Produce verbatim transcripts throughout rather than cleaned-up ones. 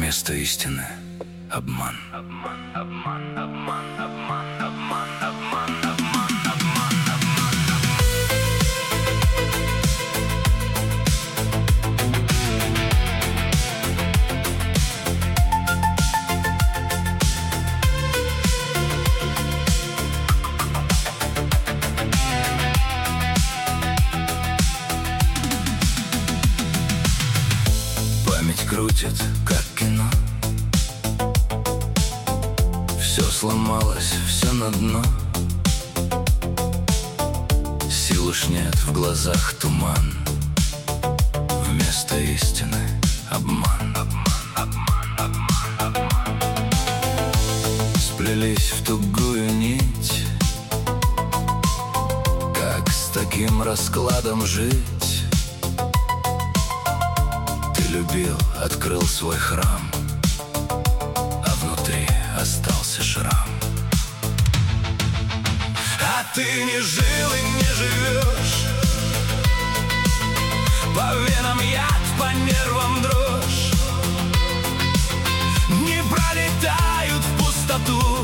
Вместо истины обман. Обман, обман, обман, обман, обман, обман, обман, обман, Память крутит, как кино. Все сломалось, все на дно. Сил уж нет, в глазах туман. Вместо истины обман. Обман, обман, обман, обман. Сплелись в тугую нить. Как с таким раскладом жить? Ты любил, открыл свой храм, а внутри остался шрам. А ты не жил и не живешь. По венам яд, по нервам дрожь. Не пролетают в пустоту,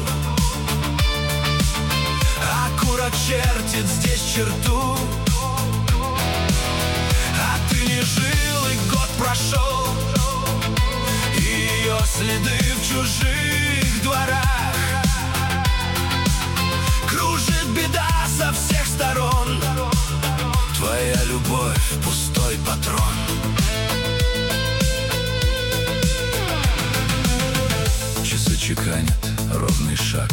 а курок чертит здесь черту. А ты не жил и год прошел, и ее следы в чужих дворах. Кружит беда со всех сторон. Твоя любовь — пустой патрон. Часы чеканят ровный шаг.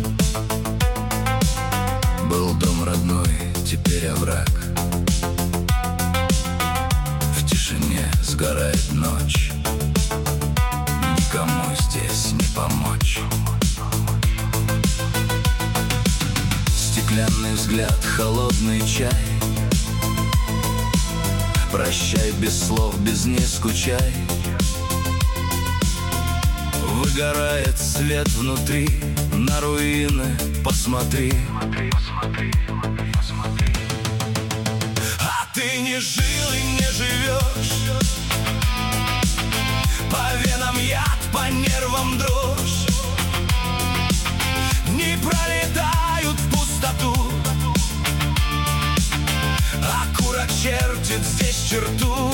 Был дом родной, теперь овраг. В тишине сгорает ночь. Никому здесь не помочь. Стеклянный взгляд, холодный чай. Прощай без слов, без «не скучай». Выгорает свет внутри. На руины посмотри. А ты не жил и не живешь. По венам яд, по нервам дрожь. Не пролетают в пустоту, а курок чертит здесь черту.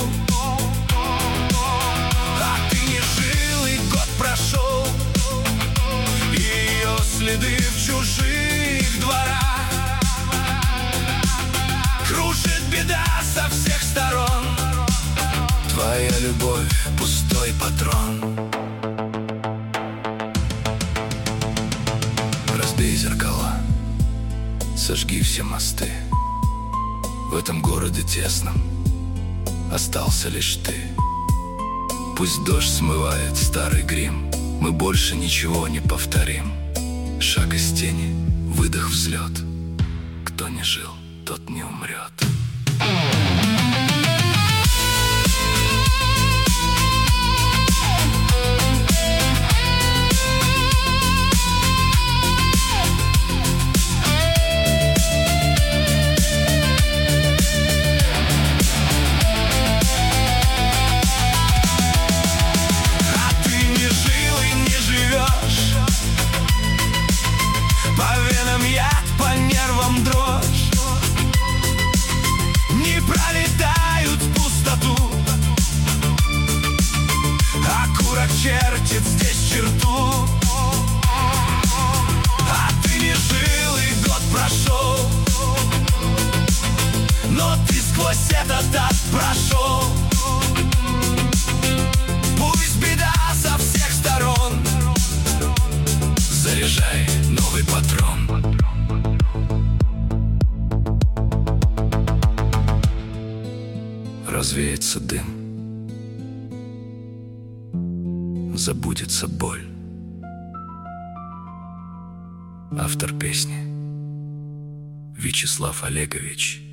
А ты не жил и год прошел, и ее следы в чужих дворах. Кружит беда со всех сторон. Твоя любовь — пустой патрон. Разбей зеркала, сожги все мосты. В этом городе тесном остался лишь ты. Пусть дождь смывает старый грим, мы больше ничего не повторим. Шаг из тени, выдох, взлет. Кто не жил, тот не умрет. Чертит здесь черту. А ты не жил и год прошел, но ты сквозь этот ад прошел. Пусть беда со всех сторон. Заряжай новый патрон. Развеется дым, забудется боль. Автор песни — Вячеслав Олегович.